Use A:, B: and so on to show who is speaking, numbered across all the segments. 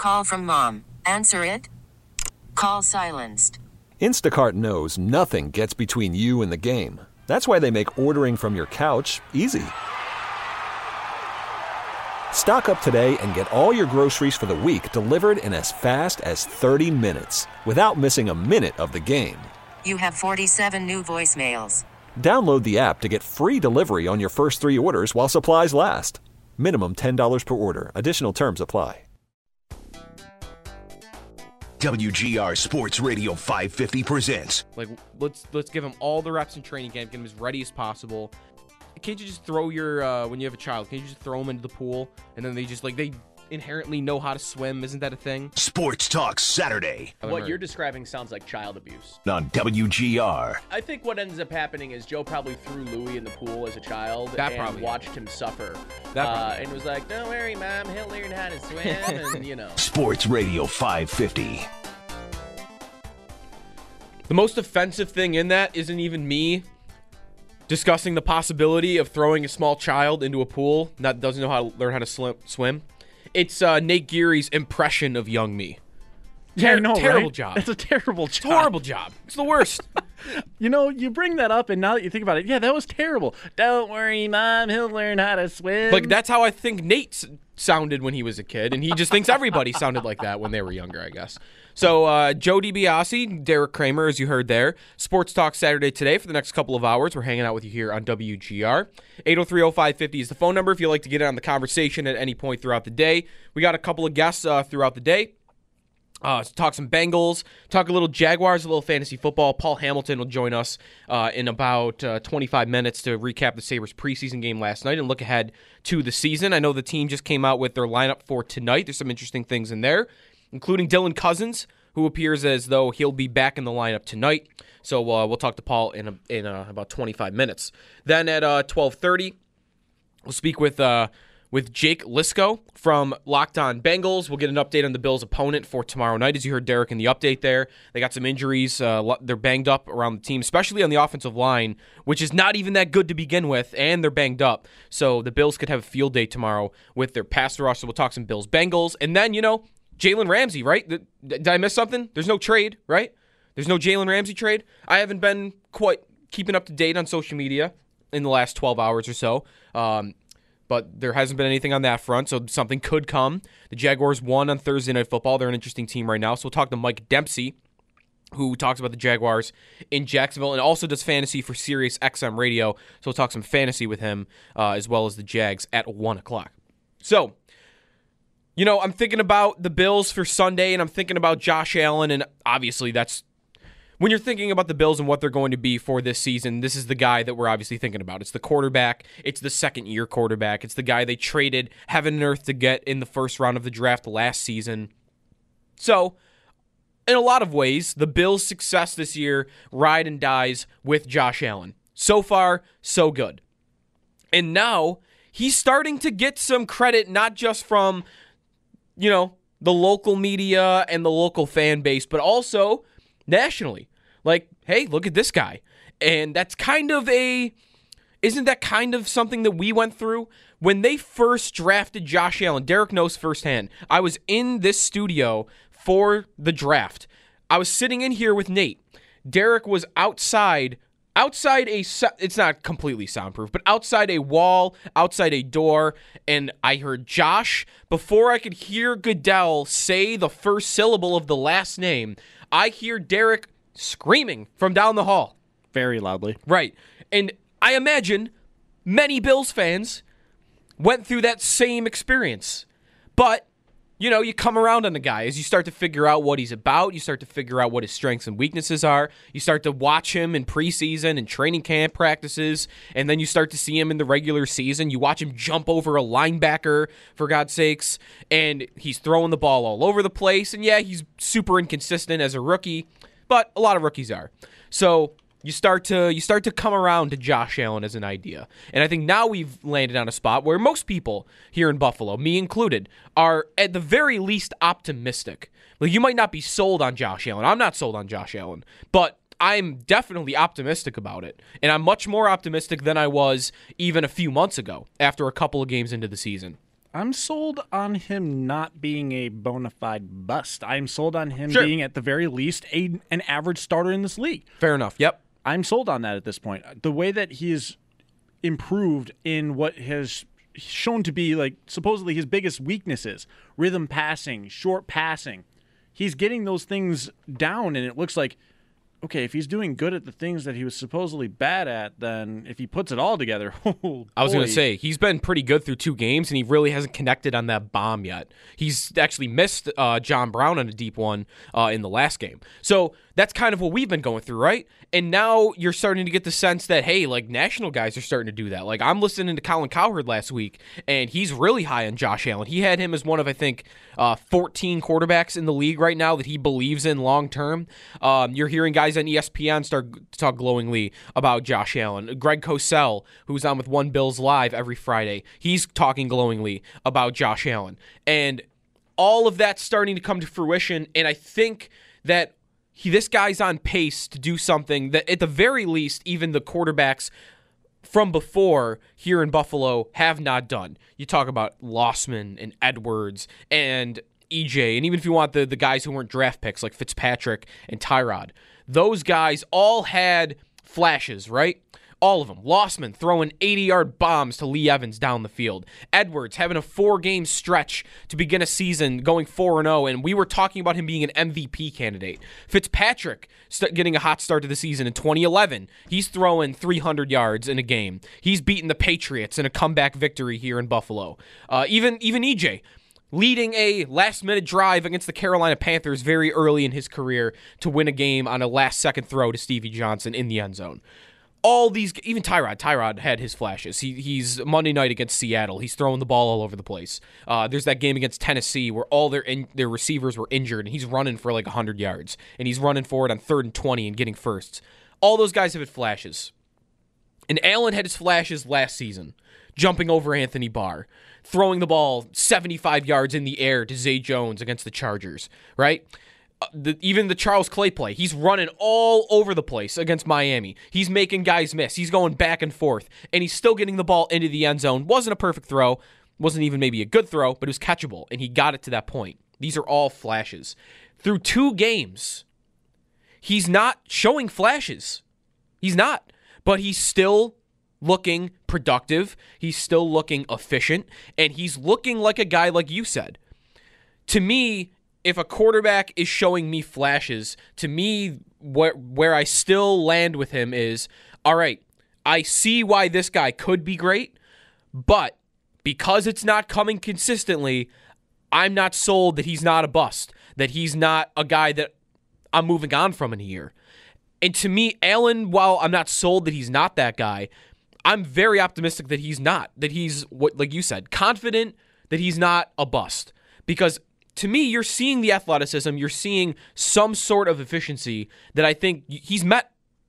A: Call from mom. Answer it. Call silenced.
B: Instacart knows nothing gets between you and the game. That's why they make ordering from your couch easy. Stock up today and get all your groceries for the week delivered in as fast as 30 minutes without missing a minute of the game.
A: You have 47 new voicemails.
B: Download the app to get free delivery on your first 3 orders while supplies last. Minimum $10 per order. Additional terms apply.
C: WGR Sports Radio 550 presents.
D: Like, let's give him all the reps in training camp, get him as ready as possible. Can't you just throw your, when you have a child, can't you just throw them into the pool and then they just, like, they inherently know how to swim? Isn't that a thing?
C: Sports Talk Saturday.
E: What you're describing sounds like child abuse.
C: On WGR.
E: I think what ends up happening is Joe probably threw Louie in the pool as a child and watched him suffer. And was like, don't worry, Mom, he'll learn how to swim, and, you know.
C: Sports Radio 550.
D: The most offensive thing in that isn't even me discussing the possibility of throwing a small child into a pool that doesn't know how to learn how to swim. It's Nate Geary's impression of young me.
F: Yeah, I know,
D: terrible
F: right?
D: job.
F: It's a terrible job.
D: It's a horrible job. It's the worst.
F: You know, you bring that up, and now that you think about it, yeah, that was terrible. Don't worry, Mom, he'll learn how to swim.
D: Like, that's how I think Nate sounded when he was a kid, and he just thinks everybody sounded like that when they were younger, I guess. So, Joe DiBiase, Derek Kramer, as you heard there. Sports Talk Saturday today for the next couple of hours. We're hanging out with you here on WGR. 803-0550 is the phone number if you'd like to get in on the conversation at any point throughout the day. We got a couple of guests throughout the day. Talk some Bengals, talk a little Jaguars, a little fantasy football. Paul Hamilton will join us in about 25 minutes to recap the Sabres preseason game last night and look ahead to the season. I know the team just came out with their lineup for tonight. There's some interesting things in there, including Dylan Cousins, who appears as though he'll be back in the lineup tonight. So we'll talk to Paul in about 25 minutes. Then at 12:30, we'll speak with Jake Lisco from Locked On Bengals. We'll get an update on the Bills' opponent for tomorrow night. As you heard Derek in the update there, they got some injuries. They're banged up around the team, especially on the offensive line, which is not even that good to begin with, and they're banged up. So the Bills could have a field day tomorrow with their pass rush. So we'll talk some Bills-Bengals. And then, Jalen Ramsey, right? Did I miss something? There's no trade, right? There's no Jalen Ramsey trade. I haven't been quite keeping up to date on social media in the last 12 hours or so. But there hasn't been anything on that front, so something could come. The Jaguars won on Thursday Night Football. They're an interesting team right now. So we'll talk to Mike Dempsey, who talks about the Jaguars in Jacksonville and also does fantasy for Sirius XM Radio. So we'll talk some fantasy with him as well as the Jags at 1 o'clock. So, I'm thinking about the Bills for Sunday, and I'm thinking about Josh Allen, and obviously that's when you're thinking about the Bills and what they're going to be for this season, this is the guy that we're obviously thinking about. It's the quarterback. It's the second-year quarterback. It's the guy they traded heaven and earth to get in the first round of the draft last season. So, in a lot of ways, the Bills' success this year ride and dies with Josh Allen. So far, so good. And now, he's starting to get some credit, not just from, the local media and the local fan base, but also nationally. Like, hey, look at this guy. And that's isn't that kind of something that we went through? When they first drafted Josh Allen, Derek knows firsthand, I was in this studio for the draft. I was sitting in here with Nate. Derek was outside it's not completely soundproof, but outside a wall, outside a door, and I heard Josh. Before I could hear Goodell say the first syllable of the last name, I hear Derek screaming from down the hall.
F: Very loudly.
D: Right. And I imagine many Bills fans went through that same experience. But, you come around on the guy as you start to figure out what he's about. You start to figure out what his strengths and weaknesses are. You start to watch him in preseason and training camp practices, and then you start to see him in the regular season. You watch him jump over a linebacker, for God's sakes, and he's throwing the ball all over the place. And yeah, he's super inconsistent as a rookie, but a lot of rookies are. So you start to come around to Josh Allen as an idea. And I think now we've landed on a spot where most people here in Buffalo, me included, are at the very least optimistic. Like, you might not be sold on Josh Allen. I'm not sold on Josh Allen, but I'm definitely optimistic about it. And I'm much more optimistic than I was even a few months ago after a couple of games into the season.
F: I'm sold on him not being a bona fide bust. I'm sold on him being, at the very least, an average starter in this league.
D: Fair enough. Yep.
F: I'm sold on that at this point. The way that he is improved in what has shown to be like supposedly his biggest weaknesses, rhythm passing, short passing. He's getting those things down, and it looks like, okay, if he's doing good at the things that he was supposedly bad at, then if he puts it all together,
D: I was going to say, he's been pretty good through 2 games, and he really hasn't connected on that bomb yet. He's actually missed John Brown on a deep one in the last game. So that's kind of what we've been going through, right? And now you're starting to get the sense that, hey, like, national guys are starting to do that. Like, I'm listening to Colin Cowherd last week, and he's really high on Josh Allen. He had him as one of, I think, 14 quarterbacks in the league right now that he believes in long-term. You're hearing guys on ESPN start to talk glowingly about Josh Allen. Greg Cosell, who's on with One Bills Live every Friday, he's talking glowingly about Josh Allen. And all of that's starting to come to fruition, and I think that this guy's on pace to do something that, at the very least, even the quarterbacks from before here in Buffalo have not done. You talk about Lossman and Edwards and EJ, and even if you want the guys who weren't draft picks like Fitzpatrick and Tyrod, those guys all had flashes, right? All of them. Lossman throwing 80-yard bombs to Lee Evans down the field. Edwards having a 4-game stretch to begin a season going 4-0, and we were talking about him being an MVP candidate. Fitzpatrick getting a hot start to the season in 2011. He's throwing 300 yards in a game. He's beating the Patriots in a comeback victory here in Buffalo. Even EJ leading a last-minute drive against the Carolina Panthers very early in his career to win a game on a last-second throw to Stevie Johnson in the end zone. All these, even Tyrod had his flashes. He's Monday night against Seattle. He's throwing the ball all over the place. There's that game against Tennessee where all their receivers were injured, and he's running for like 100 yards, and he's running for it on 3rd and 20 and getting firsts. All those guys have had flashes. And Allen had his flashes last season, jumping over Anthony Barr, throwing the ball 75 yards in the air to Zay Jones against the Chargers, right? Even the Charles Clay play, he's running all over the place against Miami. He's making guys miss. He's going back and forth, and he's still getting the ball into the end zone. Wasn't a perfect throw, wasn't even maybe a good throw, but it was catchable, and he got it to that point. These are all flashes. Through 2 games, he's not showing flashes. He's not, but he's still looking productive. He's still looking efficient, and he's looking like a guy like you said. To me, if a quarterback is showing me flashes, to me, where I still land with him is, all right, I see why this guy could be great, but because it's not coming consistently, I'm not sold that he's not a bust, that he's not a guy that I'm moving on from in a year. And to me, Allen, while I'm not sold that he's not that guy, I'm very optimistic that he's not, that he's, what, like you said, confident that he's not a bust. Because to me, you're seeing the athleticism, you're seeing some sort of efficiency that I think he's met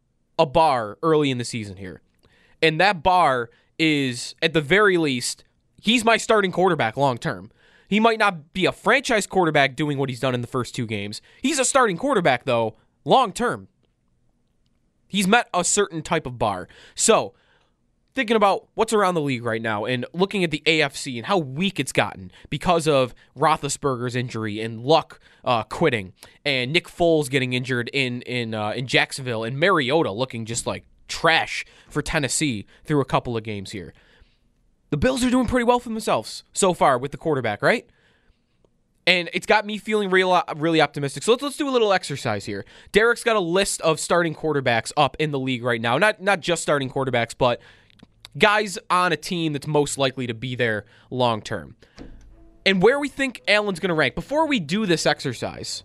D: a bar early in the season here. And that bar is, at the very least, he's my starting quarterback long term. He might not be a franchise quarterback doing what he's done in the first 2 games. He's a starting quarterback, though, long term. He's met a certain type of bar. So, thinking about what's around the league right now and looking at the AFC and how weak it's gotten because of Roethlisberger's injury and Luck quitting and Nick Foles getting injured in Jacksonville and Mariota looking just like trash for Tennessee through a couple of games here. The Bills are doing pretty well for themselves so far with the quarterback, right? And it's got me feeling really optimistic. So let's do a little exercise here. Derek's got a list of starting quarterbacks up in the league right now. Not just starting quarterbacks, but guys on a team that's most likely to be there long term. And where we think Allen's going to rank. Before we do this exercise,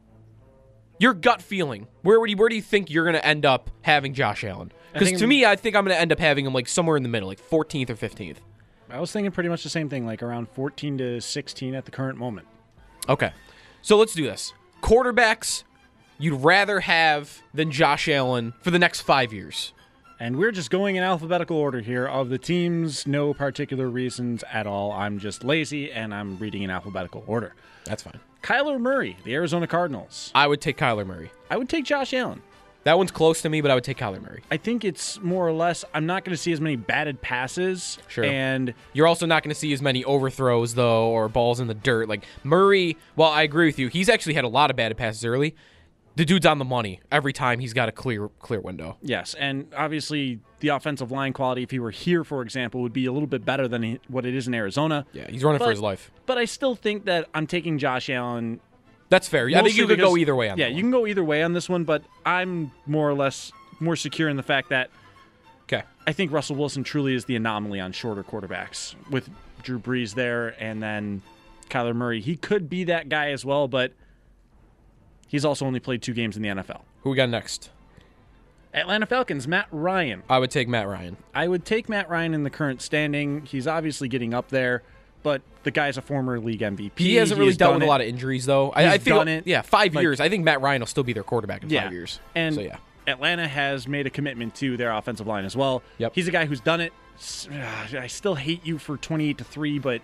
D: your gut feeling, where do you think you're going to end up having Josh Allen? Because to me, I think I'm going to end up having him like somewhere in the middle, like 14th or 15th.
F: I was thinking pretty much the same thing, like around 14 to 16 at the current moment.
D: Okay, so let's do this. Quarterbacks you'd rather have than Josh Allen for the next 5 years.
F: And we're just going in alphabetical order here of the teams, no particular reasons at all. I'm just lazy, and I'm reading in alphabetical order.
D: That's fine.
F: Kyler Murray, the Arizona Cardinals.
D: I would take Kyler Murray.
F: I would take Josh Allen.
D: That one's close to me, but I would take Kyler Murray.
F: I think it's more or less, I'm not going to see as many batted passes.
D: Sure.
F: And
D: you're also not going to see as many overthrows, though, or balls in the dirt. Like Murray, well, I agree with you. He's actually had a lot of batted passes early. The dude's on the money every time he's got a clear window.
F: Yes, and obviously the offensive line quality, if he were here, for example, would be a little bit better than what it is in Arizona.
D: Yeah, he's running for his life.
F: But I still think that I'm taking Josh Allen.
D: That's fair. I think you could go either way on that.
F: Yeah, you can go either way on this one, but I'm more or less more secure in the fact that I think Russell Wilson truly is the anomaly on shorter quarterbacks with Drew Brees there and then Kyler Murray. He could be that guy as well, but he's also only played 2 games in the NFL.
D: Who we got next?
F: Atlanta Falcons, Matt Ryan.
D: I would take Matt Ryan.
F: I would take Matt Ryan in the current standing. He's obviously getting up there, but the guy's a former league MVP.
D: He hasn't really dealt with a lot of injuries, though. I think
F: done it.
D: Yeah, 5 years. I think Matt Ryan will still be their quarterback in 5 years.
F: And
D: so, yeah.
F: Atlanta has made a commitment to their offensive line as well.
D: Yep.
F: He's a guy who's done it. I still hate you for 28-3, but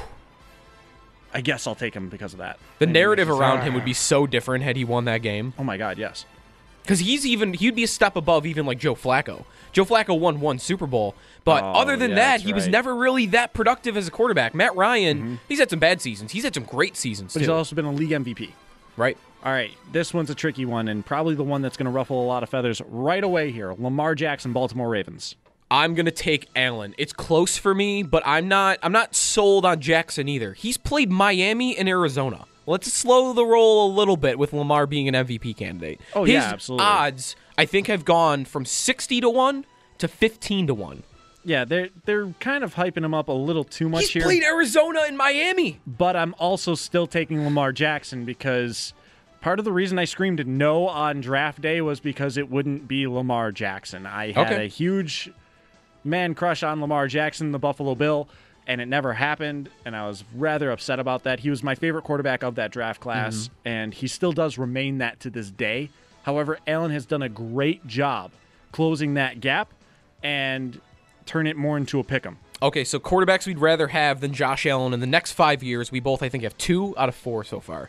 F: I guess I'll take him because of that.
D: The narrative around him would be so different had he won that game.
F: Oh my God, yes.
D: Because he'd be a step above even like Joe Flacco. Joe Flacco won 1 Super Bowl, but other than that, he was never really that productive as a quarterback. Matt Ryan, he's had some bad seasons. He's had some great seasons,
F: but he's also been a league MVP.
D: Right.
F: All right, this one's a tricky one, and probably the one that's going to ruffle a lot of feathers right away here. Lamar Jackson, Baltimore Ravens.
D: I'm going to take Allen. It's close for me, but I'm not sold on Jackson either. He's played Miami and Arizona. Let's slow the roll a little bit with Lamar being an MVP candidate.
F: Oh,
D: His
F: yeah, absolutely.
D: odds, I think, have gone from 60-1 to 15-1.
F: Yeah, they're kind of hyping him up a little too much here.
D: He's played Arizona and Miami.
F: But I'm also still taking Lamar Jackson because part of the reason I screamed no on draft day was because it wouldn't be Lamar Jackson. I had a huge man crush on Lamar Jackson, the Buffalo Bill, and it never happened, and I was rather upset about that. He was my favorite quarterback of that draft class, and he still does remain that to this day. However, Allen has done a great job closing that gap and turn it more into a pick'em.
D: Okay, so quarterbacks we'd rather have than Josh Allen in the next 5 years. We both, I think, have 2 out of 4 so far.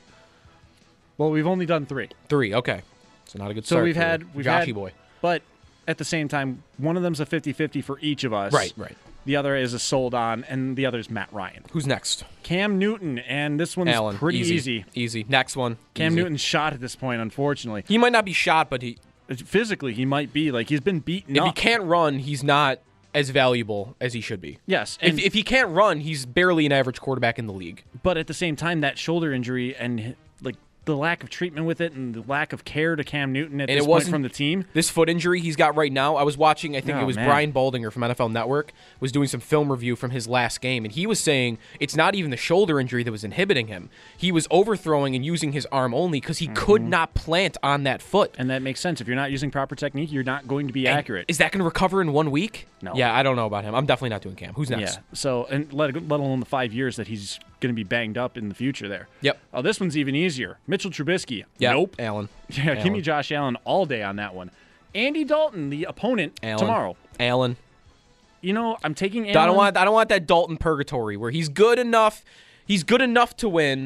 F: Well, we've only done 3.
D: 3, okay. So not a good start.
F: So we've had
D: Joshy boy.
F: But at the same time, one of them's a 50-50 for each of us.
D: Right.
F: The other is a sold on, and the other is Matt Ryan.
D: Who's next?
F: Cam Newton, and this one's
D: Allen.
F: pretty easy.
D: Easy. Next one.
F: Cam Newton's shot at this point, unfortunately.
D: He might not be shot, but
F: physically, he might be. Like, he's been beaten up.
D: If he can't run, he's not as valuable as he should be.
F: Yes.
D: If he can't run, he's barely an average quarterback in the league.
F: But at the same time, that shoulder injury and like the lack of treatment with it and the lack of care to Cam Newton at this point from the team.
D: This foot injury he's got right now, I was watching, I think it was Brian Baldinger from NFL Network, was doing some film review from his last game, and he was saying it's not even the shoulder injury that was inhibiting him. He was overthrowing and using his arm only because he could not plant on that foot.
F: And that makes sense. If you're not using proper technique, you're not going to be accurate.
D: Is that going to recover in 1 week?
F: No.
D: Yeah, I don't know about him. I'm definitely not doing Cam. Who's next?
F: Yeah. So, and let alone the 5 years that he's going to be banged up in the future there.
D: Yep.
F: Oh, this one's even easier. Mitchell Trubisky.
D: Yep.
F: Nope.
D: Allen.
F: Yeah,
D: Allen.
F: give me Josh Allen all day on that one. Andy Dalton, the opponent tomorrow.
D: Allen.
F: You know, I'm taking Allen.
D: I don't want that Dalton purgatory where he's good enough. He's good enough to win.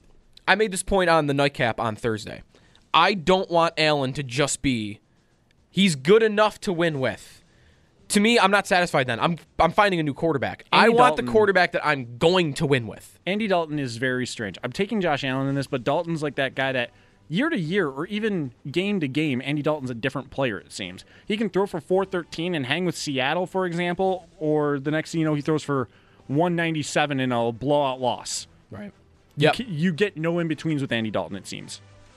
D: I made this point on the nightcap on Thursday. I don't want Allen to just be. He's good enough to win with. To me, I'm not satisfied then. I'm finding a new quarterback. I want the quarterback that I'm going to win with.
F: Andy Dalton is very strange. I'm taking Josh Allen in this, but Dalton's like that guy that year to year or even game to game, Andy Dalton's a different player, it seems. He can throw for 413 and hang with Seattle, for example, or the next thing you know, he throws for 197 in a blowout loss.
D: Right.
F: Yep. You get no in-betweens with Andy Dalton, it seems.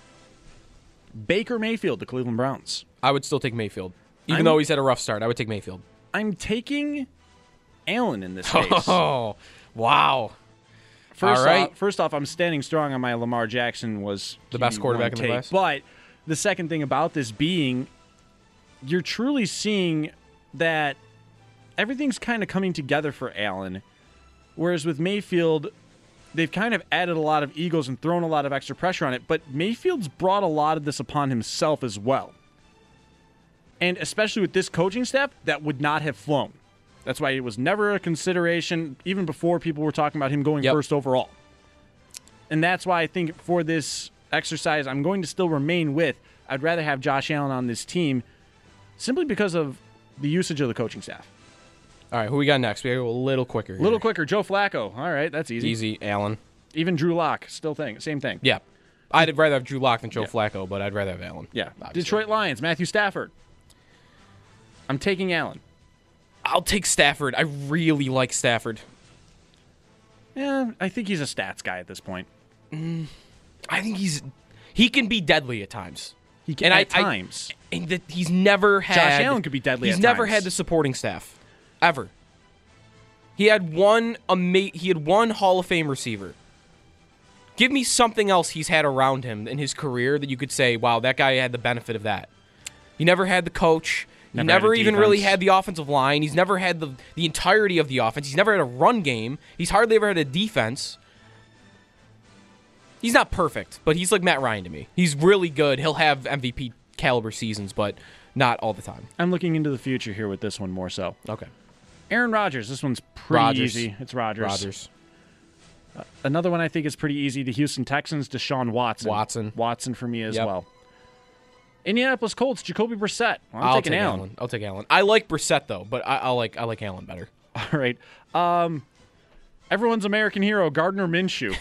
F: Baker Mayfield, the Cleveland Browns.
D: I would still take Mayfield. Even though he's had a rough start, I would take Mayfield.
F: I'm taking Allen in this case.
D: Oh, wow.
F: First off, I'm standing strong on my Lamar Jackson was
D: the best quarterback in the class.
F: But the second thing about this being, you're truly seeing that everything's kind of coming together for Allen. Whereas with Mayfield, they've kind of added a lot of egos and thrown a lot of extra pressure on it. But Mayfield's brought a lot of this upon himself as well. And especially with this coaching staff, that would not have flown. That's why it was never a consideration, even before people were talking about him going first overall. And that's why I think for this exercise, I'm going to still remain with I'd rather have Josh Allen on this team simply because of the usage of the coaching staff.
D: All right, who we got next? We got to go a little quicker here.
F: A little quicker. Joe Flacco. All right, that's easy.
D: Easy, Allen.
F: Even Drew Lock, same thing.
D: Yeah. I'd rather have Drew Lock than Joe Flacco, but I'd rather have Allen.
F: Yeah.
D: Obviously.
F: Detroit Lions, Matthew Stafford. I'm taking Allen.
D: I'll take Stafford. I really like Stafford.
F: Yeah, I think he's a stats guy at this point.
D: I think he can be deadly at times.
F: He can at times.
D: And he's never had.
F: Josh Allen could be deadly.
D: He's
F: at
D: never
F: times.
D: had the supporting staff, ever. He had one Hall of Fame receiver. Give me something else he's had around him in his career that you could say, wow, that guy had the benefit of that. He never had the coach. He never even really had the offensive line. He's never had the entirety of the offense. He's never had a run game. He's hardly ever had a defense. He's not perfect, but he's like Matt Ryan to me. He's really good. He'll have MVP caliber seasons, but not all the time.
F: I'm looking into the future here with this one more so.
D: Okay.
F: Aaron Rodgers. This one's pretty easy. It's Rodgers. Another one I think is pretty easy. The Houston Texans, Deshaun Watson. Watson for me as well. Indianapolis Colts, Jacoby Brissett. Well, I'm taking Allen.
D: I'll take Allen. I like Brissett though, but I like Allen better.
F: All right. Everyone's American hero, Gardner Minshew.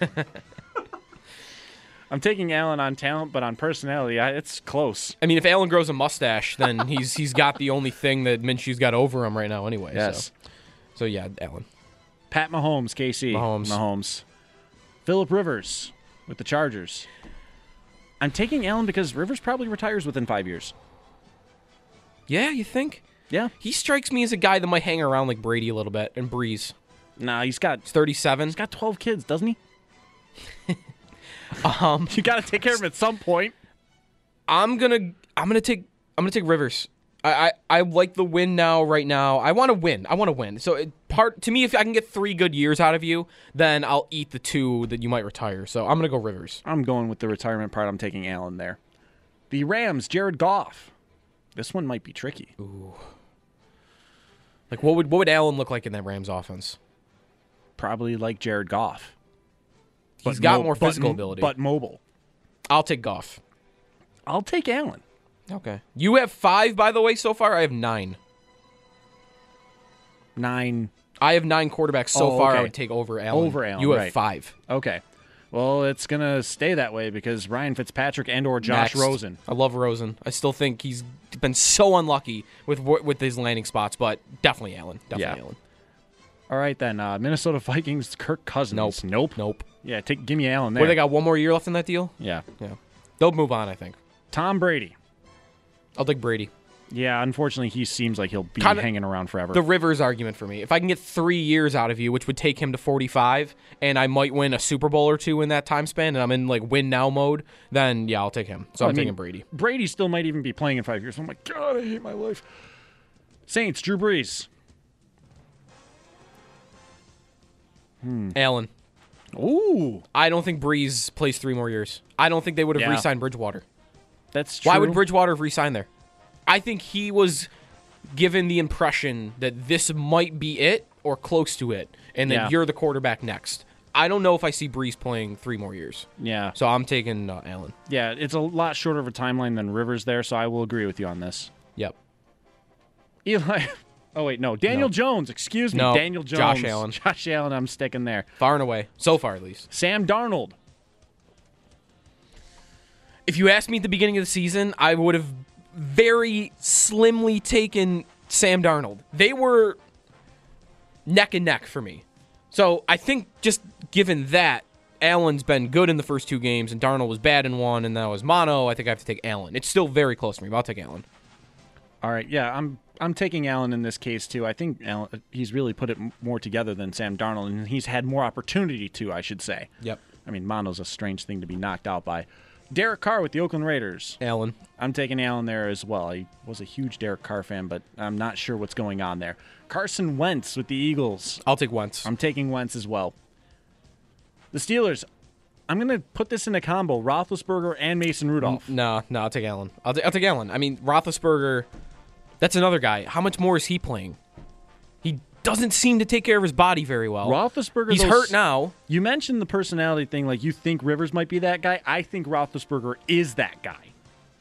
F: I'm taking Allen on talent, but on personality, it's close.
D: I mean, if Allen grows a mustache, then he's got the only thing that Minshew's got over him right now anyway.
F: Yes.
D: So yeah, Allen.
F: Pat Mahomes, KC. Mahomes. Phillip Rivers with the Chargers. I'm taking Allen because Rivers probably retires within 5 years.
D: Yeah, you think?
F: Yeah.
D: He strikes me as a guy that might hang around like Brady a little bit and Breeze.
F: Nah, he's 37. He's got 12 kids, doesn't he? You got to take care of him at some point.
D: I'm gonna take Rivers. I like the win now. Right now, I want to win. So to me, if I can get 3 good years out of you, then I'll eat the 2 that you might retire. So I'm gonna go Rivers.
F: I'm going with the retirement part. I'm taking Allen there. The Rams, Jared Goff. This one might be tricky.
D: Ooh. Like what would Allen look like in that Rams offense?
F: Probably like Jared Goff.
D: He's got more physical ability,
F: but mobile.
D: I'll take Goff.
F: I'll take Allen.
D: Okay. You have 5, by the way, so far. I have 9.
F: 9.
D: I have 9 quarterbacks so far. I would take over Allen. You have 5.
F: Okay. Well, it's going to stay that way because Ryan Fitzpatrick or Josh Rosen.
D: I love Rosen. I still think he's been so unlucky with his landing spots, but definitely Allen. Allen.
F: All right, then. Minnesota Vikings, Kirk Cousins.
D: Nope.
F: Yeah, give me Allen there.
D: Where they got 1 more year left in that deal?
F: Yeah.
D: They'll move on, I think.
F: Tom Brady.
D: I'll take Brady.
F: Yeah, unfortunately, he seems like he'll be hanging around forever.
D: The Rivers argument for me. If I can get 3 years out of you, which would take him to 45, and I might win a Super Bowl or 2 in that time span, and I'm in like win now mode, then yeah, I'll take him. So I'm taking Brady.
F: Brady still might even be playing in 5 years. I'm like, God, I hate my life. Saints, Drew Brees.
D: Allen.
F: Ooh.
D: I don't think Brees plays 3 more years. I don't think they would have re-signed Bridgewater.
F: That's true.
D: Why would Bridgewater have re-signed there? I think he was given the impression that this might be it or close to it, and that you're the quarterback next. I don't know if I see Brees playing 3 more years.
F: Yeah.
D: So I'm taking Allen.
F: Yeah, it's a lot shorter of a timeline than Rivers there, so I will agree with you on this.
D: Yep.
F: Eli. Oh, wait, no. Daniel Jones. Excuse me.
D: No.
F: Daniel Jones.
D: Josh Allen.
F: Josh Allen, I'm sticking there.
D: Far and away. So far, at least.
F: Sam Darnold.
D: If you asked me at the beginning of the season, I would have very slimly taken Sam Darnold. They were neck and neck for me. So I think just given that, Allen's been good in the first 2 games, and Darnold was bad in 1, and that was mono, I think I have to take Allen. It's still very close to me, but I'll take Allen.
F: All right, yeah, I'm taking Allen in this case, too. I think Allen, he's really put it more together than Sam Darnold, and he's had more opportunity to, I should say.
D: Yep.
F: I mean, mono's a strange thing to be knocked out by. Derek Carr with the Oakland Raiders.
D: Allen.
F: I'm taking Allen there as well. I was a huge Derek Carr fan, but I'm not sure what's going on there. Carson Wentz with the Eagles.
D: I'll take Wentz.
F: I'm taking Wentz as well. The Steelers. I'm going to put this in a combo. Roethlisberger and Mason Rudolph.
D: No, I'll take Allen. I'll take Allen. I mean, Roethlisberger, that's another guy. How much more is he playing? He doesn't seem to take care of his body very well.
F: Roethlisberger,
D: he's hurt now.
F: You mentioned the personality thing, like you think Rivers might be that guy. I think Roethlisberger is that guy.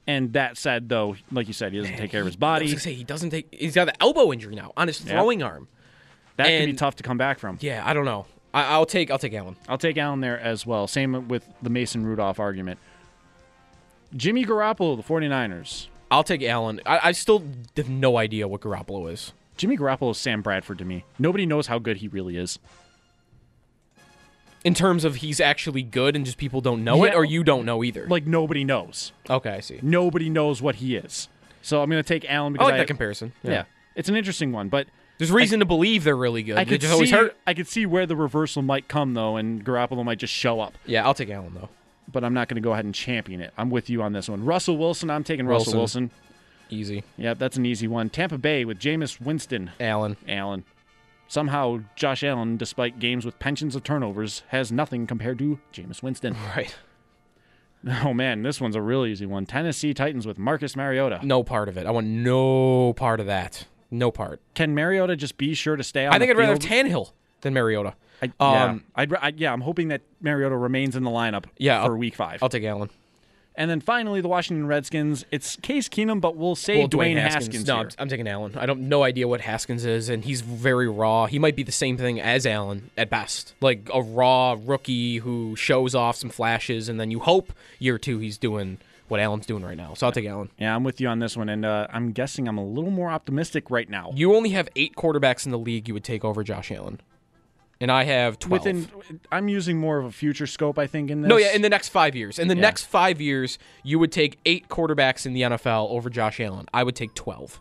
F: And that said, though, like you said, he doesn't take care of his body.
D: I was going to say, he's got the elbow injury now on his throwing arm.
F: That could be tough to come back from.
D: Yeah, I don't know. I'll take Allen.
F: I'll take Allen there as well. Same with the Mason Rudolph argument. Jimmy Garoppolo, the 49ers.
D: I'll take Allen. I still have no idea what Garoppolo is.
F: Jimmy Garoppolo is Sam Bradford to me. Nobody knows how good he really is.
D: In terms of he's actually good and just people don't know it, or you don't know either?
F: Like, nobody knows.
D: Okay, I see.
F: Nobody knows what he is. So I'm going to take Allen because
D: I like that comparison.
F: Yeah. It's an interesting one, but
D: there's reason to believe they're really good.
F: I could see where the reversal might come, though, and Garoppolo might just show up.
D: Yeah, I'll take Allen, though.
F: But I'm not going to go ahead and champion it. I'm with you on this one. Russell Wilson, I'm taking Russell Wilson.
D: Easy.
F: Yeah, that's an easy one. Tampa Bay with Jameis Winston.
D: Allen.
F: Somehow, Josh Allen, despite games with pensions of turnovers, has nothing compared to Jameis Winston.
D: Right.
F: Oh, man, this one's a real easy one. Tennessee Titans with Marcus Mariota.
D: No part of it. I want no part of that. No part.
F: Can Mariota just be sure to stay on the field?
D: I think I'd rather have Tannehill than Mariota.
F: I'm hoping that Mariota remains in the lineup for Week 5.
D: I'll take Allen.
F: And then finally, the Washington Redskins. It's Case Keenum, but we'll say Dwayne Haskins.
D: No,
F: here.
D: I'm taking Allen. I don't no idea what Haskins is, and he's very raw. He might be the same thing as Allen at best, like a raw rookie who shows off some flashes, and then you hope year 2 he's doing what Allen's doing right now. So I'll take Allen.
F: Yeah, I'm with you on this one, and I'm guessing I'm a little more optimistic right now.
D: You only have 8 quarterbacks in the league you would take over Josh Allen. And I have 12.
F: I'm using more of a future scope, I think, in this.
D: No, yeah, in the next 5 years. In the next 5 years, you would take 8 quarterbacks in the NFL over Josh Allen. I would take 12.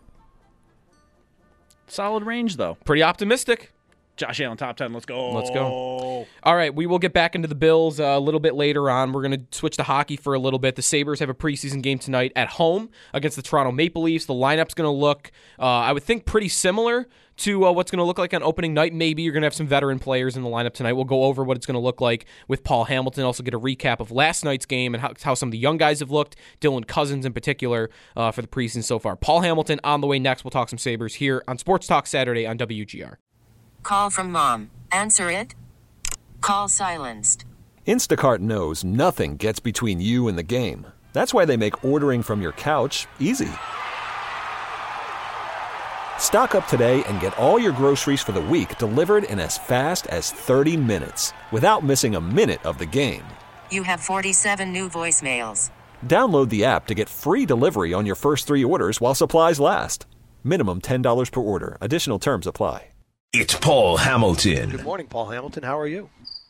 F: Solid range, though.
D: Pretty optimistic.
F: Josh Allen, top 10. Let's go.
D: Let's go. All right, we will get back into the Bills a little bit later on. We're going to switch to hockey for a little bit. The Sabres have a preseason game tonight at home against the Toronto Maple Leafs. The lineup's going to look, I would think, pretty similar to what's going to look like on opening night. Maybe you're going to have some veteran players in the lineup tonight. We'll go over what it's going to look like with Paul Hamilton. Also get a recap of last night's game and how some of the young guys have looked, Dylan Cousins in particular, for the preseason so far. Paul Hamilton on the way next. We'll talk some Sabres here on Sports Talk Saturday on WGR.
A: Call from mom. Answer it. Call silenced.
B: Instacart knows nothing gets between you and the game. That's why they make ordering from your couch easy. Stock up today and get all your groceries for the week delivered in as fast as 30 minutes without missing a minute of the game.
A: You have 47 new voicemails.
B: Download the app to get free delivery on your first 3 orders while supplies last. Minimum $10 per order. Additional terms apply.
C: It's Paul Hamilton.
G: Good morning, Paul Hamilton. How are you?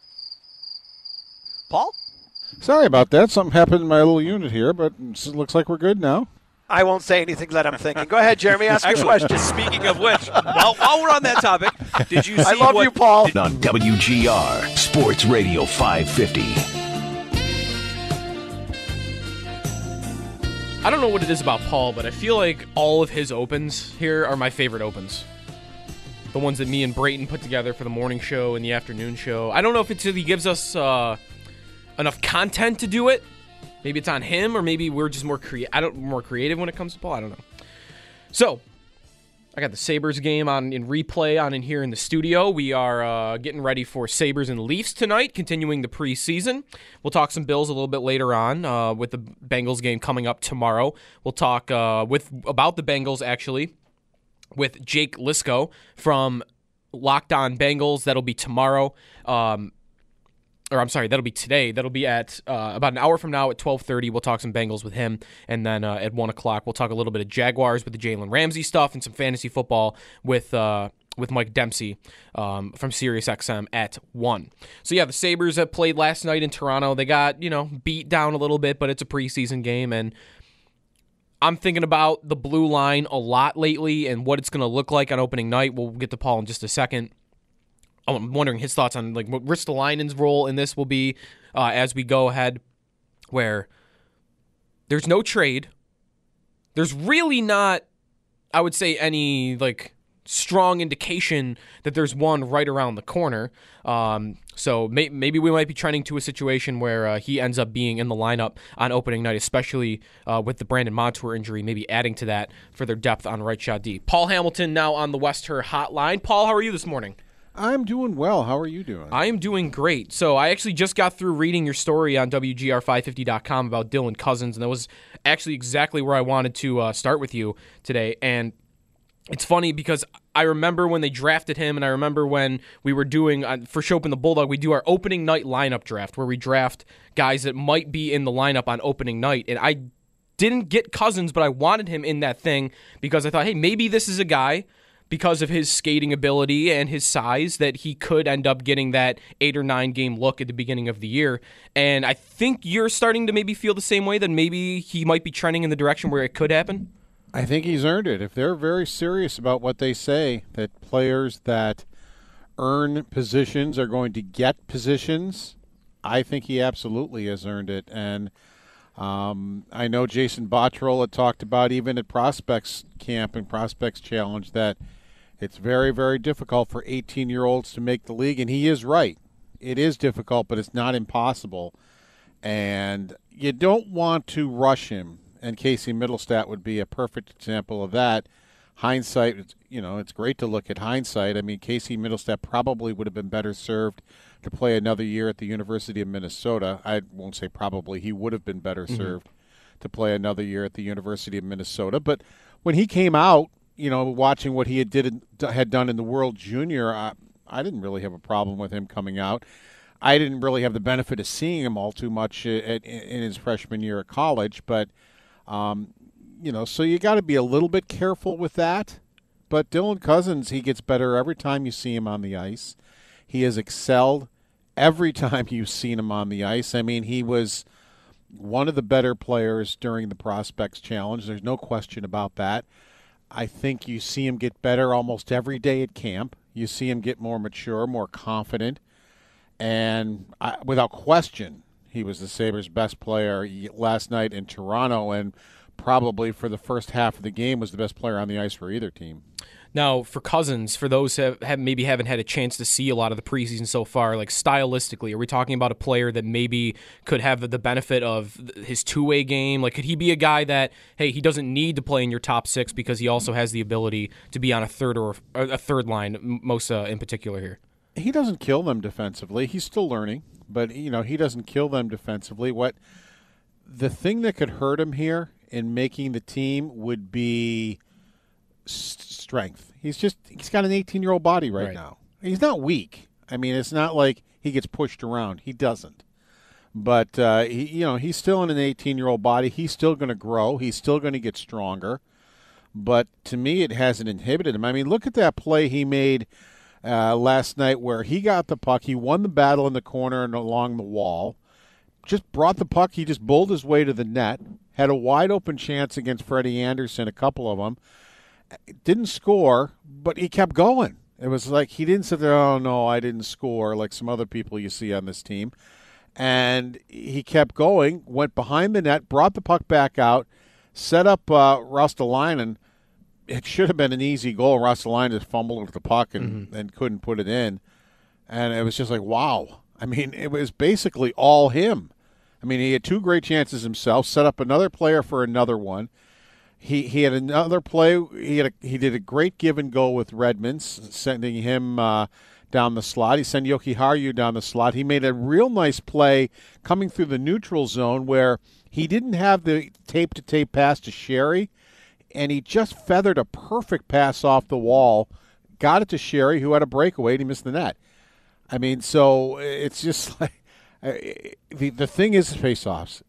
G: Paul?
H: Sorry about that. Something happened in my little unit here, but it looks like we're good now.
G: I won't say anything that I'm thinking. Go ahead, Jeremy. Ask your question.
E: Speaking of which, while we're on that topic, did you see
G: I love you, Paul.
C: On WGR Sports Radio 550.
D: I don't know what it is about Paul, but I feel like all of his opens here are my favorite opens. The ones that me and Brayton put together for the morning show and the afternoon show. I don't know if it's that he gives us enough content to do it. Maybe it's on him, or maybe we're just more creative when it comes to Paul. I don't know. So, I got the Sabres game in replay on in here in the studio. We are getting ready for Sabres and Leafs tonight, continuing the preseason. We'll talk some Bills a little bit later on with the Bengals game coming up tomorrow. We'll talk about the Bengals, actually, with Jake Lisco from Locked On Bengals. That'll be tomorrow. That'll be today. That'll be at about an hour from now at 12:30. We'll talk some Bengals with him. And then at 1 o'clock, we'll talk a little bit of Jaguars with the Jalen Ramsey stuff and some fantasy football with Mike Dempsey from SiriusXM at 1. So, yeah, the Sabres that played last night in Toronto, they got, beat down a little bit, but it's a preseason game. And I'm thinking about the blue line a lot lately and what it's going to look like on opening night. We'll get to Paul in just a second. I'm wondering his thoughts on what Ristolainen's role in this will be as we go ahead, where there's no trade. There's really not, I would say, any strong indication that there's one right around the corner. So maybe we might be trending to a situation where he ends up being in the lineup on opening night, especially with the Brandon Montour injury, maybe adding to that for their depth on right shot D. Paul Hamilton now on the West Her hotline. Paul, how are you this morning?
H: I'm doing well. How are you doing?
D: I am doing great. So I actually just got through reading your story on WGR550.com about Dylan Cozens, and that was actually exactly where I wanted to start with you today. And it's funny because I remember when they drafted him, and I remember when we were doing, for Schopp and the Bulldog, we do our opening night lineup draft where we draft guys that might be in the lineup on opening night. And I didn't get Cozens, but I wanted him in that thing because I thought, hey, maybe this is a guy, because of his skating ability and his size, that he could end up getting that 8 or 9 game look at the beginning of the year. And I think you're starting to maybe feel the same way, that maybe he might be trending in the direction where it could happen.
H: I think he's earned it. If they're very serious about what they say, that players that earn positions are going to get positions, I think he absolutely has earned it. And I know Jason Botterill had talked about, even at Prospects Camp and Prospects Challenge, that it's very, very difficult for 18-year-olds to make the league, and he is right. It is difficult, but it's not impossible. And you don't want to rush him. And Casey Mittelstadt would be a perfect example of that. Hindsight, it's great to look at hindsight. I mean, Casey Mittelstadt probably would have been better served to play another year at the University of Minnesota. I won't say probably. He would have been better served to play another year at the University of Minnesota. But when he came out, watching what he had done in the World Junior, I didn't really have a problem with him coming out. I didn't really have the benefit of seeing him all too much in his freshman year at college, but so you got to be a little bit careful with that. But Dylan Cozens, he gets better every time you see him on the ice. He has excelled every time you've seen him on the ice. I mean, he was one of the better players during the Prospects Challenge. There's no question about that. I think you see him get better almost every day at camp. You see him get more mature, more confident. And without question, he was the Sabres' best player last night in Toronto, and probably for the first half of the game was the best player on the ice for either team.
D: Now, for Cozens, for those who maybe haven't had a chance to see a lot of the preseason so far, like stylistically, are we talking about a player that maybe could have the benefit of his two-way game? Like, could he be a guy that, hey, he doesn't need to play in your top six because he also has the ability to be on a third line, most in particular here?
H: He doesn't kill them defensively. He's still learning, but he doesn't kill them defensively. The thing that could hurt him here in making the team would be strength. He's got an 18-year-old body right now. He's not weak. I mean, it's not like he gets pushed around. He doesn't. But he's still in an 18-year-old body. He's still going to grow. He's still going to get stronger. But to me, it hasn't inhibited him. I mean, look at that play he made last night where he got the puck. He won the battle in the corner and along the wall. Just brought the puck. He just bowled his way to the net. Had a wide-open chance against Freddie Anderson, a couple of them. Didn't score, but he kept going. It was like he didn't sit there, oh, no, I didn't score, like some other people you see on this team. And he kept going, went behind the net, brought the puck back out, set up Ristolainen. It should have been an easy goal. Ristolainen just fumbled with the puck and couldn't put it in. And it was just like, wow. I mean, it was basically all him. I mean, he had two great chances himself, set up another player for another one. He had another play. He did a great give and go with Redmond, sending him down the slot. He sent Jokiharju down the slot. He made a real nice play coming through the neutral zone where he didn't have the tape-to-tape pass to Sherry, and he just feathered a perfect pass off the wall, got it to Sherry, who had a breakaway, and he missed the net. I mean, so it's just like the thing is face-offs.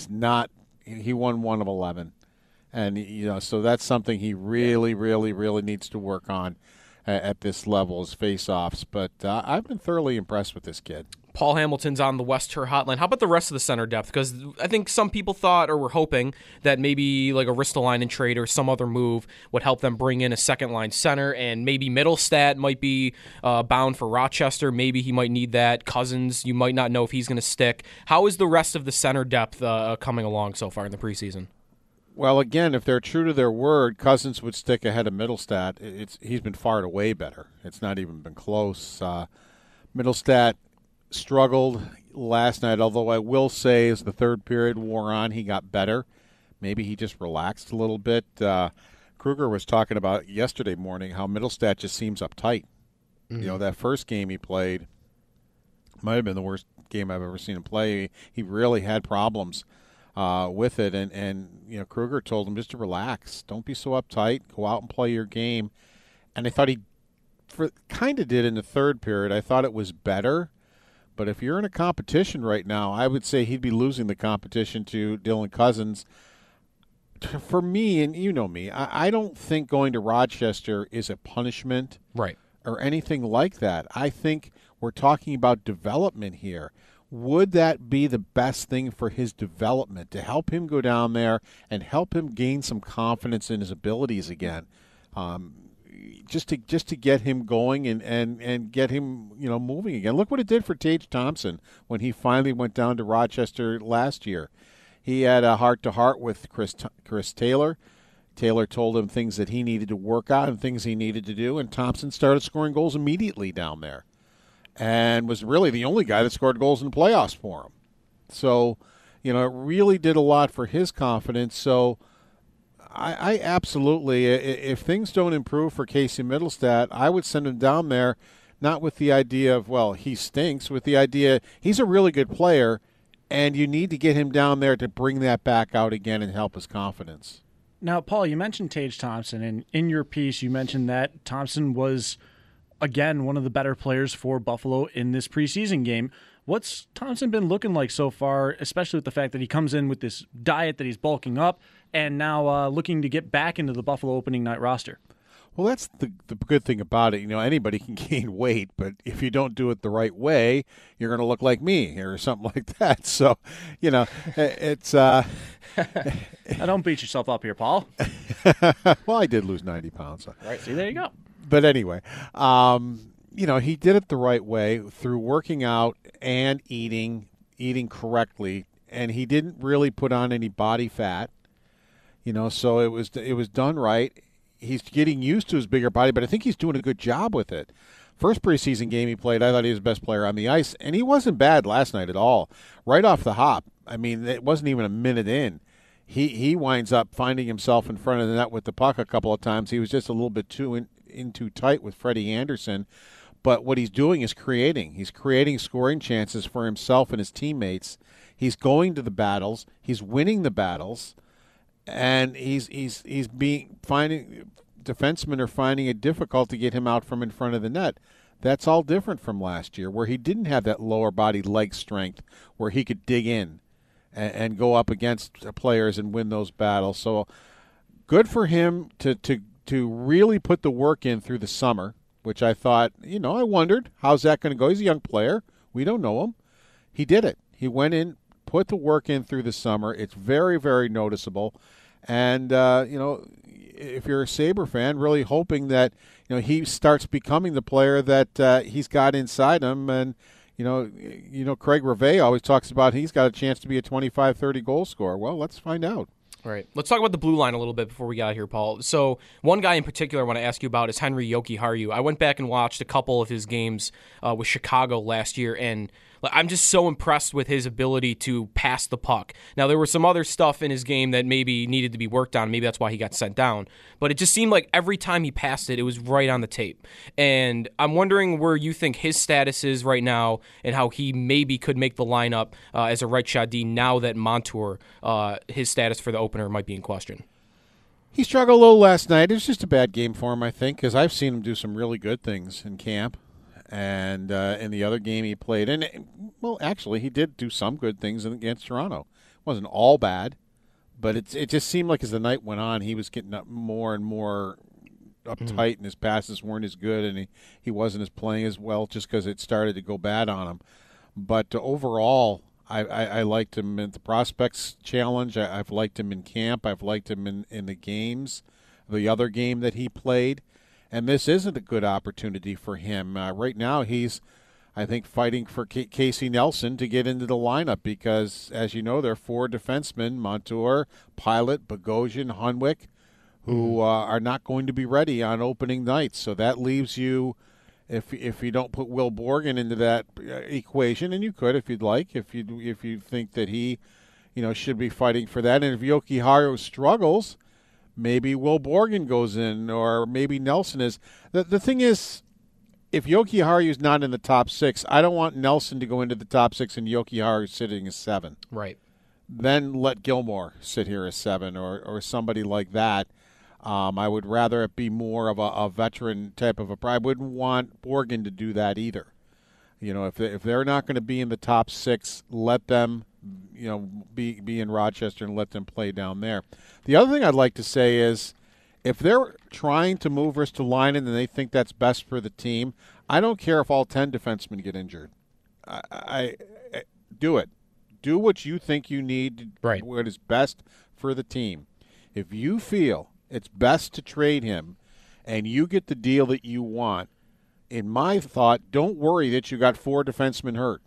H: He won 1 of 11. And, so that's something he really, really, really needs to work on at this level is face-offs. But I've been thoroughly impressed with this kid.
D: Paul Hamilton's on the West Tour Hotline. How about the rest of the center depth? Because I think some people thought or were hoping that maybe like a Ristolainen trade or some other move would help them bring in a second-line center, and maybe Mittelstadt might be bound for Rochester. Maybe he might need that. Cozens, you might not know if he's going to stick. How is the rest of the center depth coming along so far in the preseason?
H: Well, again, if they're true to their word, Cozens would stick ahead of Mittelstadt. He's been far and away better. It's not even been close. Mittelstadt struggled last night, although I will say as the third period wore on, he got better. Maybe he just relaxed a little bit. Kruger was talking about yesterday morning how Mittelstadt just seems uptight. You know, that first game he played might have been the worst game I've ever seen him play. He really had problems with it, and you know, Kruger told him just to relax, don't be so uptight, go out and play your game. And I thought he kind of did in the third period. I thought it was better, but if you're in a competition right now, I would say he'd be losing the competition to Dylan Cousins. For me, and you know me, I don't think going to Rochester is a punishment,
D: right,
H: or anything like that. I think we're talking about development here. Would that be the best thing for his development, to help him go down there and help him gain some confidence in his abilities again? Just to get him going and get him, you know, moving again. Look what it did for Tage Thompson when he finally went down to Rochester last year. He had a heart-to-heart with Chris Taylor. Taylor told him things that he needed to work on and things he needed to do, and Thompson started scoring goals immediately down there and was really the only guy that scored goals in the playoffs for him. So, you know, it really did a lot for his confidence. So I absolutely, if things don't improve for Casey Middlestat, I would send him down there, not with the idea of, well, he stinks, with the idea he's a really good player, and you need to get him down there to bring that back out again and help his confidence.
F: Now, Paul, you mentioned Tage Thompson, and in your piece you mentioned that Thompson was, again, one of the better players for Buffalo in this preseason game. What's Thompson been looking like so far, especially with the fact that he comes in with this diet that he's bulking up and now looking to get back into the Buffalo opening night roster?
H: Well, that's the good thing about it. You know, anybody can gain weight, but if you don't do it the right way, you're going to look like me or something like that. So, you know, it's
F: Now, don't beat yourself up here, Paul.
H: Well, I did lose 90 pounds.
F: Right, see, there you go.
H: But anyway, you know, he did it the right way through working out and eating correctly, and he didn't really put on any body fat. You know, so it was done right. He's getting used to his bigger body, but I think he's doing a good job with it. First preseason game he played, I thought he was the best player on the ice, and he wasn't bad last night at all. Right off the hop, I mean, it wasn't even a minute in. He winds up finding himself in front of the net with the puck a couple of times. He was just a little bit too tight with Freddie Anderson. But what he's doing is creating. He's creating scoring chances for himself and his teammates. He's going to the battles. He's winning the battles. And defensemen are finding it difficult to get him out from in front of the net. That's all different from last year, where he didn't have that lower body leg strength, where he could dig in and go up against players and win those battles. So good for him to really put the work in through the summer, which I thought, you know, I wondered, how's that going to go? He's a young player. We don't know him. He did it. He went in, put the work in through the summer. It's very, very noticeable. And, you know, if you're a Sabre fan, really hoping that, you know, he starts becoming the player that he's got inside him. And, you know, Craig Rivet always talks about he's got a chance to be a 25, 30 goal scorer. Well, let's find out.
D: All right. Let's talk about the blue line a little bit before we get out here, Paul. So one guy in particular I want to ask you about is Henri Jokiharju. I went back and watched a couple of his games with Chicago last year, and I'm just so impressed with his ability to pass the puck. Now, there was some other stuff in his game that maybe needed to be worked on. Maybe that's why he got sent down. But it just seemed like every time he passed it, it was right on the tape. And I'm wondering where you think his status is right now and how he maybe could make the lineup as a right shot D now that Montour, his status for the opener, might be in question.
H: He struggled a little last night. It was just a bad game for him, I think, because I've seen him do some really good things in camp. And in the other game he played, and well, actually, he did do some good things against Toronto. It wasn't all bad, but it just seemed like as the night went on, he was getting up more and more uptight, and his passes weren't as good, and he wasn't as playing as well just because it started to go bad on him. But overall, I liked him in the Prospects Challenge. I've liked him in camp. I've liked him in the games, the other game that he played. And this isn't a good opportunity for him. Right now he's, I think, fighting for Casey Nelson to get into the lineup because, as you know, there are four defensemen, Montour, Pilot, Bogosian, Hunwick, who are not going to be ready on opening night. So that leaves you, if you don't put Will Borgen into that equation, and you could if you'd like, if you think that he, you know, should be fighting for that. And if Jokiharju struggles, maybe Will Borgen goes in, or maybe Nelson is. The thing is, if Jokiharju's not in the top 6, I don't want Nelson to go into the top 6 and Jokiharju sitting as 7.
D: Right.
H: Then let Gilmore sit here as 7 or somebody like that. I would rather it be more of a veteran type of I wouldn't want Borgen to do that either. If they're not going to be in the top 6, let them be in Rochester and let them play down there. The other thing I'd like to say is, if they're trying to move Ristolainen and they think that's best for the team, I don't care if all 10 defensemen get injured. I do it. Do what you think you need,
D: right.
H: What is best for the team. If you feel it's best to trade him and you get the deal that you want, in my thought, don't worry that you got 4 defensemen hurt.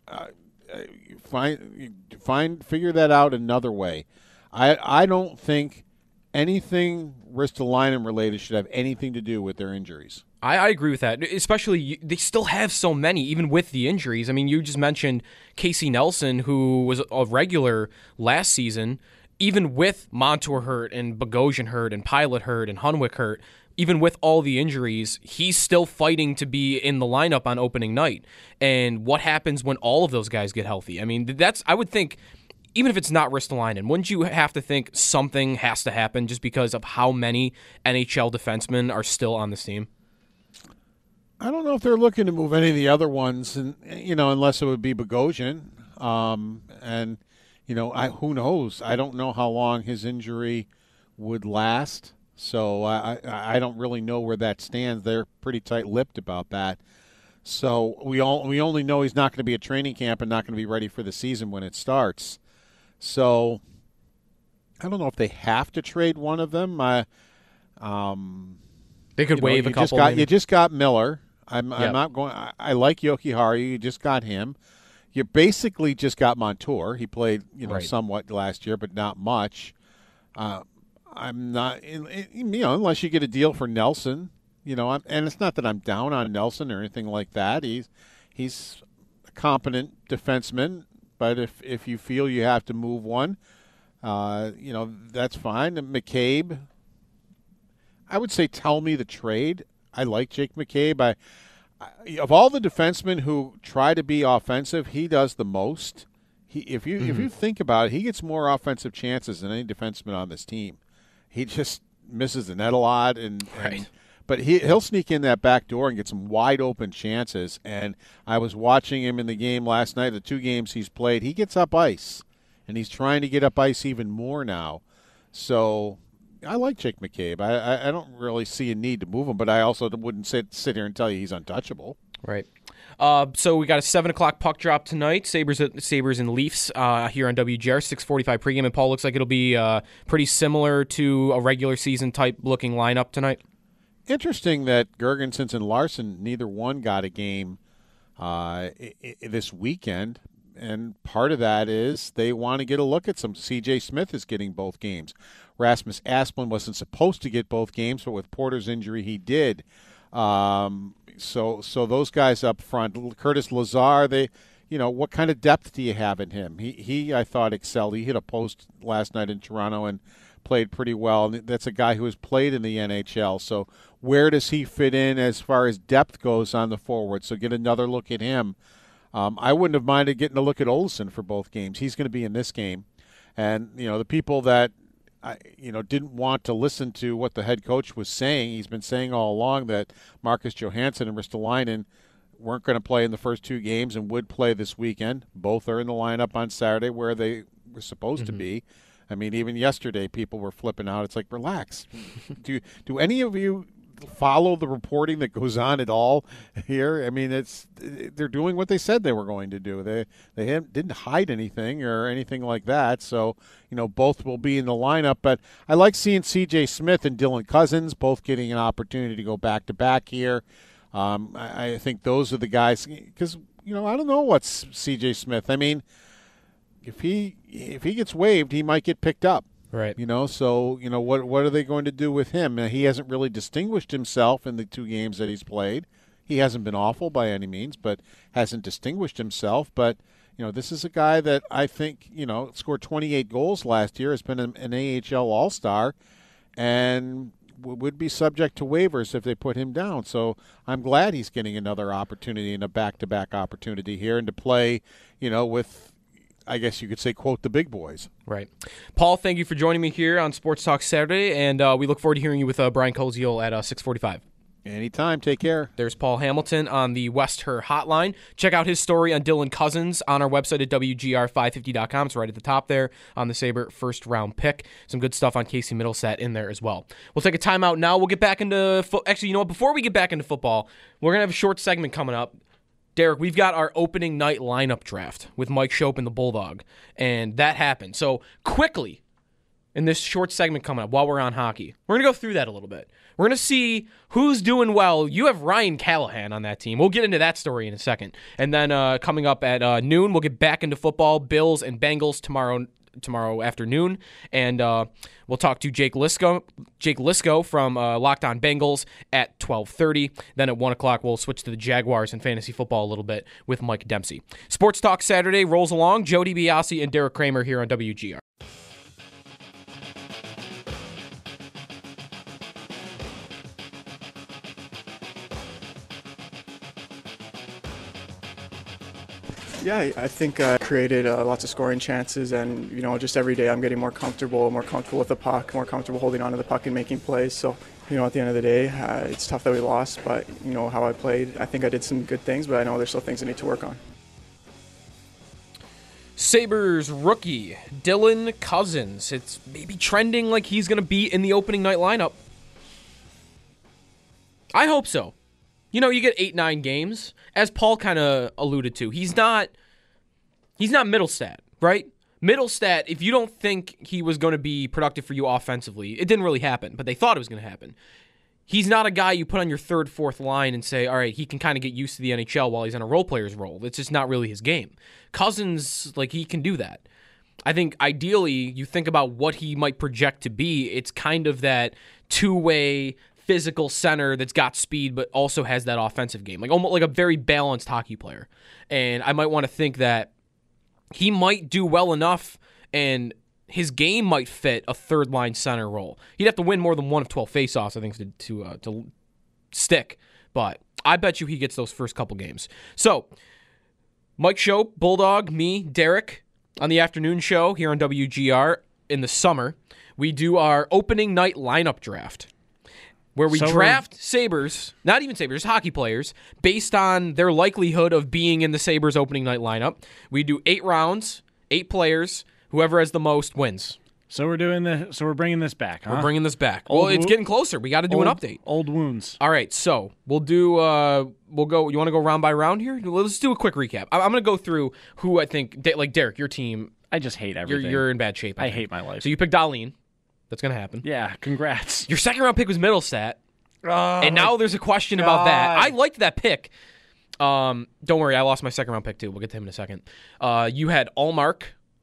H: Figure that out another way. I don't think anything Ristolainen related should have anything to do with their injuries.
D: I agree with that, especially they still have so many, even with the injuries. I mean, you just mentioned Casey Nelson, who was a regular last season, even with Montour hurt and Bogosian hurt and Pilot hurt and Hunwick hurt. Even with all the injuries, he's still fighting to be in the lineup on opening night. And what happens when all of those guys get healthy? I mean, I would think, even if it's not Ristolainen, wouldn't you have to think something has to happen just because of how many NHL defensemen are still on this team?
H: I don't know if they're looking to move any of the other ones, and unless it would be Bogosian. Who knows? I don't know how long his injury would last. So I don't really know where that stands. They're pretty tight-lipped about that. So we only know he's not going to be at training camp and not going to be ready for the season when it starts. So I don't know if they have to trade one of them.
D: They could waive a couple.
H: You just got Miller. I'm not going. I like Jokiharju. You just got him. You basically just got Montour. He played somewhat last year, but not much. I'm not, unless you get a deal for Nelson, and it's not that I'm down on Nelson or anything like that. He's a competent defenseman, but if you feel you have to move one, that's fine. And McCabe, I would say tell me the trade. I like Jake McCabe. Of all the defensemen who try to be offensive, he does the most. If you think about it, he gets more offensive chances than any defenseman on this team. He just misses the net a lot, but he'll sneak in that back door and get some wide open chances. And I was watching him in the game last night, the 2 games he's played. He gets up ice, and he's trying to get up ice even more now. So I like Jake McCabe. I don't really see a need to move him, but I also wouldn't sit here and tell you he's untouchable.
D: Right. So we got a 7 o'clock puck drop tonight. Sabres and Leafs here on WGR, 6:45 pregame. And Paul, looks like it'll be pretty similar to a regular season type looking lineup tonight.
H: Interesting that Girgensons and Larson, neither one got a game this weekend. And part of that is they want to get a look at some. C.J. Smith is getting both games. Rasmus Asplund wasn't supposed to get both games, but with Porter's injury, he did. So those guys up front, Curtis Lazar, what kind of depth do you have in him? He I thought excelled. He hit a post last night in Toronto and played pretty well. And that's a guy who has played in the NHL. So where does he fit in as far as depth goes on the forward? So get another look at him. I wouldn't have minded getting a look at Olsen for both games. He's going to be in this game. And, the people that didn't want to listen to what the head coach was saying. He's been saying all along that Marcus Johansson and Ristolainen weren't going to play in the first 2 games and would play this weekend. Both are in the lineup on Saturday where they were supposed to be. I mean, even yesterday people were flipping out. It's like, relax. Do any of you follow the reporting that goes on at all here? I mean, they're doing what they said they were going to do. They didn't hide anything or anything like that. So, both will be in the lineup. But I like seeing C.J. Smith and Dylan Cousins both getting an opportunity to go back-to-back here. I think those are the guys because, I don't know what's C.J. Smith. I mean, if he gets waived, he might get picked up.
D: Right.
H: So, what are they going to do with him? He hasn't really distinguished himself in the 2 games that he's played. He hasn't been awful by any means, but hasn't distinguished himself. But, this is a guy that I think, scored 28 goals last year, has been an AHL All-Star, and would be subject to waivers if they put him down. So I'm glad he's getting another opportunity and a back-to-back opportunity here, and to play, with, I guess you could say, quote, the big boys.
D: Right. Paul, thank you for joining me here on Sports Talk Saturday, and we look forward to hearing you with Brian Koziel at 6:45.
H: Anytime. Take care.
D: There's Paul Hamilton on the West Her hotline. Check out his story on Dylan Cousins on our website at WGR550.com. It's right at the top there on the Sabre first-round pick. Some good stuff on Casey Middlestat in there as well. We'll take a timeout now. We'll get back into actually, you know what? Before we get back into football, we're going to have a short segment coming up. Derek, we've got our opening night lineup draft with Mike Shope and the Bulldog, and that happened. So quickly, in this short segment coming up while we're on hockey, we're going to go through that a little bit. We're going to see who's doing well. You have Ryan Callahan on that team. We'll get into that story in a second. And then coming up at noon, we'll get back into football, Bills and Bengals tomorrow afternoon. And we'll talk to Jake Lisco from Locked On Bengals at 12:30. Then at 1 o'clock, we'll switch to the Jaguars and fantasy football a little bit with Mike Dempsey. Sports Talk Saturday rolls along. Joe DiBiase and Derek Kramer here on WGR.
I: Yeah, I think I created lots of scoring chances, and just every day I'm getting more comfortable with the puck, more comfortable holding onto the puck and making plays. So, at the end of the day, it's tough that we lost, but how I played, I think I did some good things, but I know there's still things I need to work on.
D: Sabres rookie Dylan Cousins. It's maybe trending like he's going to be in the opening night lineup. I hope so. You get 8-9 games. As Paul kind of alluded to, he's not Middlestat, right? Middlestat, if you don't think he was going to be productive for you offensively, it didn't really happen, but they thought it was going to happen. He's not a guy you put on your third, fourth line and say, all right, he can kind of get used to the NHL while he's on a role player's role. It's just not really his game. Cousins, he can do that. I think ideally, you think about what he might project to be, it's kind of that two-way physical center that's got speed but also has that offensive game, almost like a very balanced hockey player. And I might want to think that he might do well enough and his game might fit a third-line center role. He'd have to win more than 1 of 12 faceoffs, I think, to stick. But I bet you he gets those first couple games. So, Mike Shope, Bulldog, me, Derek, on the afternoon show here on WGR in the summer, we do our opening night lineup draft, where we draft Sabres, not even Sabres, hockey players, based on their likelihood of being in the Sabres opening night lineup. We do 8 rounds, 8 players. Whoever has the most wins.
F: So we're bringing this back, huh?
D: We're bringing this back. It's getting closer. We got to do an update.
F: Old wounds.
D: All right, so we'll go. You want to go round by round here? Let's do a quick recap. I'm going to go through who I think, Derek, your team.
F: I just hate everything.
D: You're in bad shape.
F: I hate my life.
D: So you picked Dahlin. That's going to happen.
F: Yeah, congrats.
D: Your second round pick was Middlestat. And now there's a question about that. I liked that pick. Don't worry, I lost my second round pick too. We'll get to him in a second. You had Ullmark.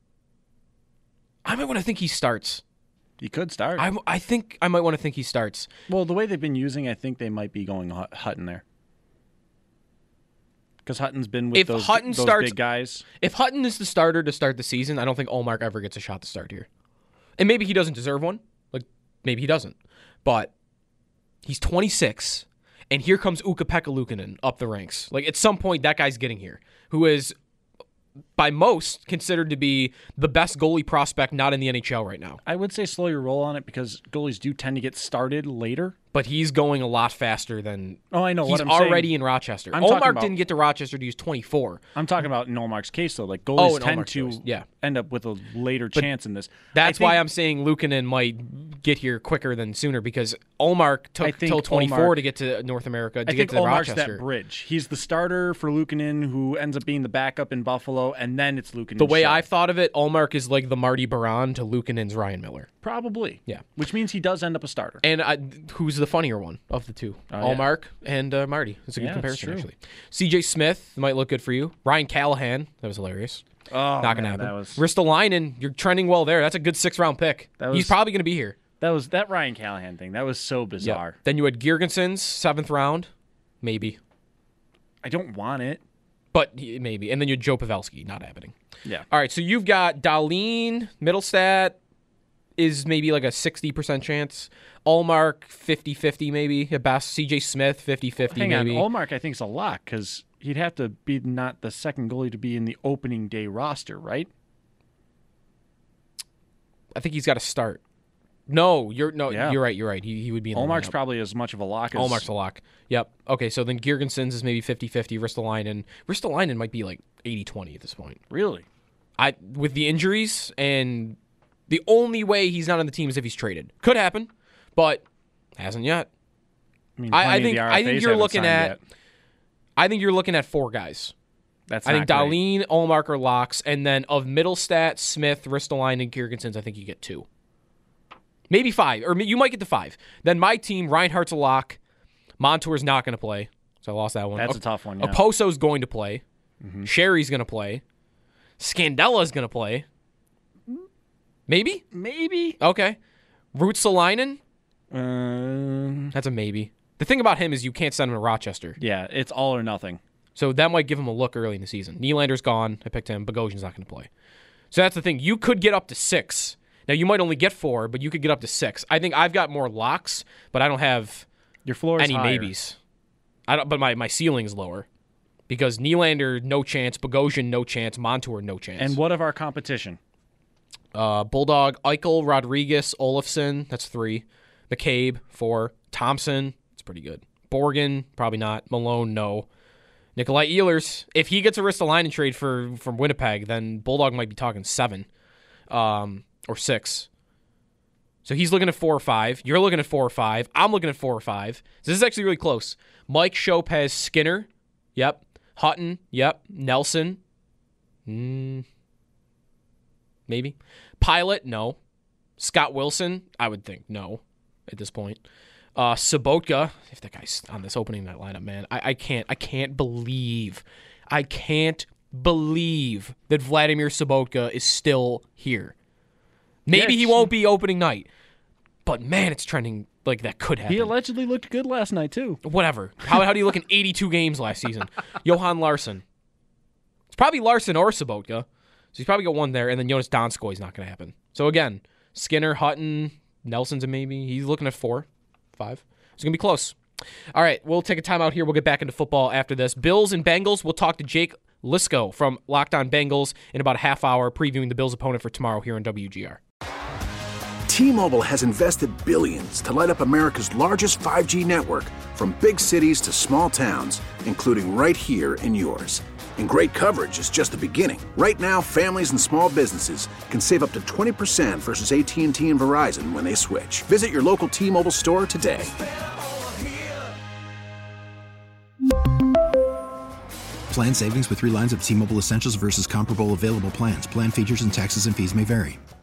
D: I might want to think he starts.
F: He could start.
D: I think I might want to think he starts.
F: Well, the way they've been using, I think they might be going Hutton there. Because Hutton's been with those big guys.
D: If Hutton is the starter to start the season, I don't think Ullmark ever gets a shot to start here. And maybe he doesn't deserve one. Maybe he doesn't. But he's 26, and here comes Ukko-Pekka Luukkonen up the ranks. At some point, that guy's getting here, who is, by most, considered to be the best goalie prospect not in the NHL right now.
F: I would say slow your roll on it because goalies do tend to get started later.
D: But he's going a lot faster than...
F: Oh, I know.
D: He's already in Rochester. Ullmark didn't get to Rochester till he was 24.
F: I'm talking about in Ullmark's case, though. Goalies tend to end up with a later chance in this.
D: That's why I'm saying Luukkonen might get here quicker than sooner, because Ullmark took till 24 to get to North America, to get to
F: Ullmark's
D: Rochester.
F: That bridge. He's the starter for Luukkonen, who ends up being the backup in Buffalo, and then it's Luukkonen.
D: The way I've thought of it, Ullmark is like the Marty Baron to Luukkonen's Ryan Miller.
F: Probably.
D: Yeah.
F: Which means he does end up a starter.
D: And who's the funnier one of the two? Ullmark and Marty. That's a good comparison, actually. C.J. Smith might look good for you. Ryan Callahan. That was hilarious.
F: Oh,
D: not going to happen. Ristolainen, you're trending well there. That's a good 6th-round pick. He's probably going to be here.
F: That Ryan Callahan thing. That was so bizarre.
D: Then you had Girgensons, 7th round. Maybe.
F: I don't want it.
D: But maybe. And then you had Joe Pavelski. Not happening.
F: Yeah.
D: All right, so you've got Dahlin, Middlestat. is maybe like a 60% chance. Allmark, 50-50 maybe at best. CJ Smith, 50-50
F: Hang
D: maybe.
F: on, Allmark I think is a lock because he'd have to be not the second goalie to be in the opening day roster, right?
D: I think he's got to start. No, you're right. You're right. He would be in the
F: Allmark's
D: lineup.
F: probably as much of a lock as
D: Allmark's a lock. Yep. Okay, so then Girgensons is maybe 50-50. Ristolainen might be like 80-20 at this point.
F: Really?
D: With the injuries, and the only way he's not on the team is if he's traded. Could happen, but hasn't yet. I think you're looking at. I think you're looking at 4 guys. I think Dahlin, Allmark are locks, and then of Middlestat, Smith, Ristolainen, and Girgensons, I think you get 2. Maybe 5, or you might get to 5. Then my team, Reinhardt's a lock. Montour's not going to play, so I lost that one.
F: That's a tough one, yeah.
D: Oposo's going to play. Mm-hmm. Sherry's going to play. Scandella's going to play. Maybe?
F: Maybe.
D: Okay. Ruotsalainen? That's a maybe. The thing about him is you can't send him to Rochester.
F: Yeah, it's all or nothing.
D: So that might give him a look early in the season. Nylander's gone. I picked him. Bogosian's not going to play. So that's the thing. You could get up to 6. Now, you might only get 4, but you could get up to 6. I think I've got more locks, but I don't have
F: your floor is
D: any
F: higher.
D: Maybes. But my ceiling is lower. Because Nylander, no chance. Bogosian, no chance. Montour, no chance.
F: And what of our competition?
D: Bulldog, Eichel, Rodriguez, Olofsson. That's 3. McCabe, 4. Thompson, it's pretty good. Borgen, probably not. Malone, no. Nikolai Ehlers, if he gets a Ristolainen trade from Winnipeg, then Bulldog might be talking 7 or 6. So he's looking at 4 or 5. You're looking at 4 or 5. I'm looking at 4 or 5. So this is actually really close. Mike Schopp has Skinner. Yep. Hutton. Yep. Nelson. Maybe. Pilot. No. Scott Wilson. I would think no at this point. Sobotka. If that guy's on this opening night lineup, man, I can't believe that Vladimir Sobotka is still here. Maybe he won't be opening night, but man, it's trending like that could happen.
F: He allegedly looked good last night too.
D: Whatever. How do you look in 82 games last season? Johan Larsson. It's probably Larsson or Sobotka, so he's probably got 1 there, and then Jonas Donskoy is not going to happen. So again, Skinner, Hutton, Nelson's a maybe. He's looking at 4, 5. It's going to be close. All right, we'll take a time out here. We'll get back into football after this. Bills and Bengals. We'll talk to Jake Liscow from Locked On Bengals in about a half hour, previewing the Bills' opponent for tomorrow here on WGR.
J: T-Mobile has invested billions to light up America's largest 5G network, from big cities to small towns, including right here in yours. And great coverage is just the beginning. Right now, families and small businesses can save up to 20% versus AT&T and Verizon when they switch. Visit your local T-Mobile store today.
K: Plan savings with 3 lines of T-Mobile Essentials versus comparable available plans. Plan features and taxes and fees may vary.